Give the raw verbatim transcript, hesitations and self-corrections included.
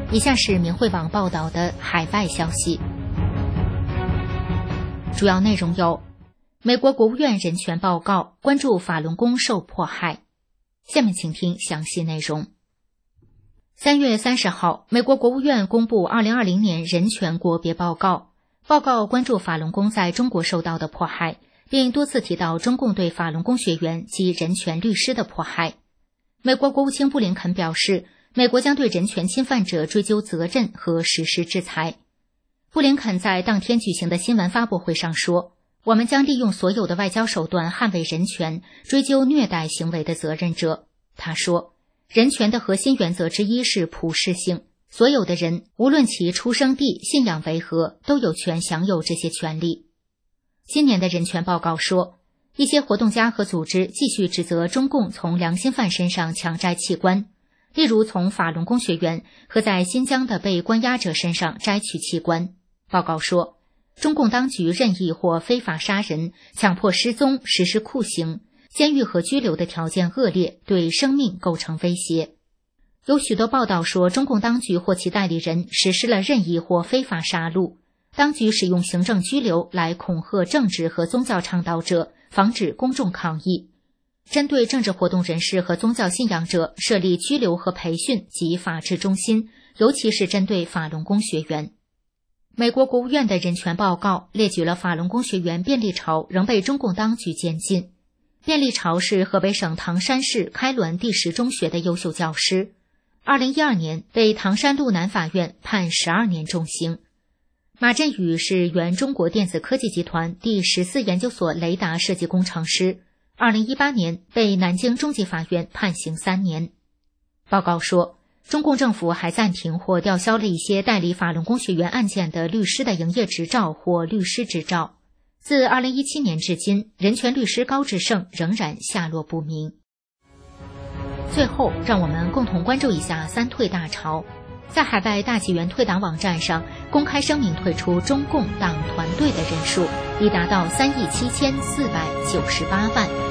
以下是明慧网报道的海外消息，主要内容有：美国国务院人权报告关注法轮功受迫害。下面请听详细内容。三月三十号，美国国务院公布二零二零年人权国别报告，报告关注法轮功在中国受到的迫害，并多次提到中共对法轮功学员及人权律师的迫害。美国国务卿布林肯表示，美国将对人权侵犯者追究责任和实施制裁。布林肯在当天举行的新闻发布会上说，我们将利用所有的外交手段捍卫人权，追究虐待行为的责任者。他说，人权的核心原则之一是普适性，所有的人，无论其出生地、信仰为何，都有权享有这些权利。今年的人权报告说，一些活动家和组织继续指责中共从良心犯身上强摘器官，例如从法轮功学员和在新疆的被关押者身上摘取器官。报告说，中共当局任意或非法杀人、强迫失踪、实施酷刑，监狱和拘留的条件恶劣，对生命构成威胁。有许多报道说，中共当局或其代理人实施了任意或非法杀戮，当局使用行政拘留来恐吓政治和宗教倡导者，防止公众抗议。针对政治活动人士和宗教信仰者设立拘留和培训及法治中心，尤其是针对法轮功学员。美国国务院的人权报告列举了法轮功学员卞立潮仍被中共当局监禁。卞立潮是河北省唐山市开滦第十中学的优秀教师，二零一二年被唐山路南法院判十二年重刑。马振宇是原中国电子科技集团第十四研究所雷达设计工程师，二零一八年被南京中级法院判刑三年。报告说，中共政府还暂停或吊销了一些代理法轮功学员案件的律师的营业执照或律师执照。自二零一七年至今，人权律师高志胜仍然下落不明。最后，让我们共同关注一下三退大潮。在海外大纪元退党网站上公开声明退出中共党团队的人数已达到三亿七千四百九十八万。